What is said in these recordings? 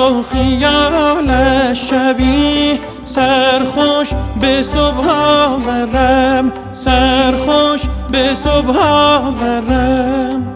با خیالش شبی سرخوش به صبح آورم، سرخوش به صبح آورم.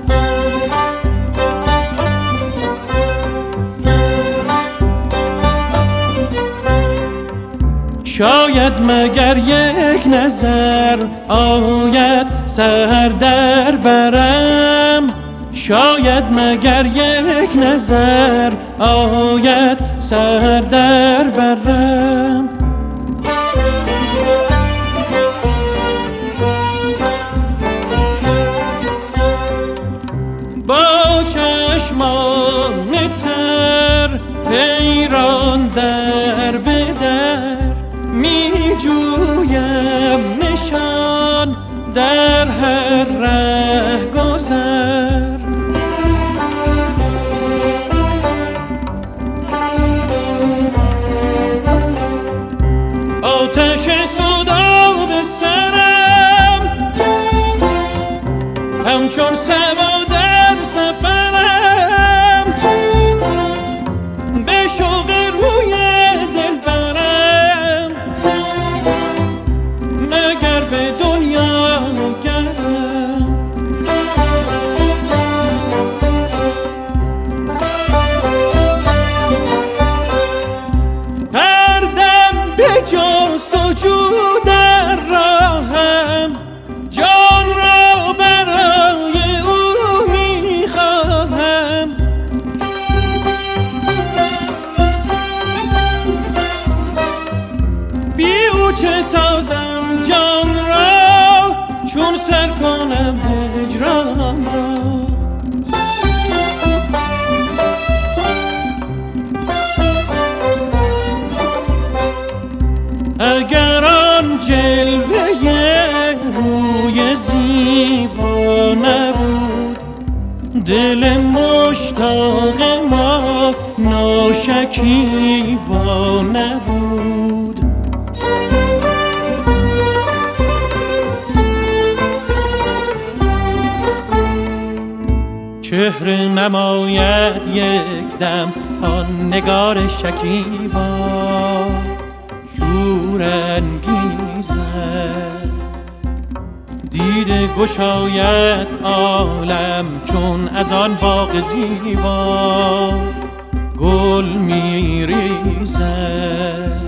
شاید مگر یک نظر آید سر در برم، شاید مگر یک نظر آید سر در برم. با چشمان تر حیران در به در می جویم نشان در هر ره گذر. آتش صدا به سرم همچون سبا در سفرم، به شوق روی دل برم مگر به دنیا نگرم. هر دم به جستجو در راهم جان را برای او میخواهم. بی او چه سازم جان را چون سر کنم هجران را. اگر آن جلوه روی زیبا نبود، دل مشتاق ما ناشکیبا نبود. چهره نماید یک دم آن نگار شکیبا شور انگیزد، دیده گشاید عالم چون از آن باغ زیبا گل می ریزد.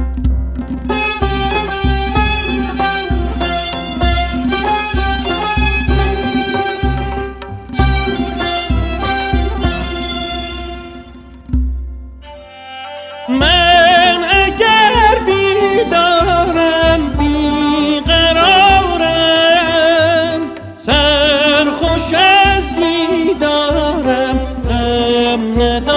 من اگر بیدارم بیقرارم، سرخوش از دیدارم غم ندارم.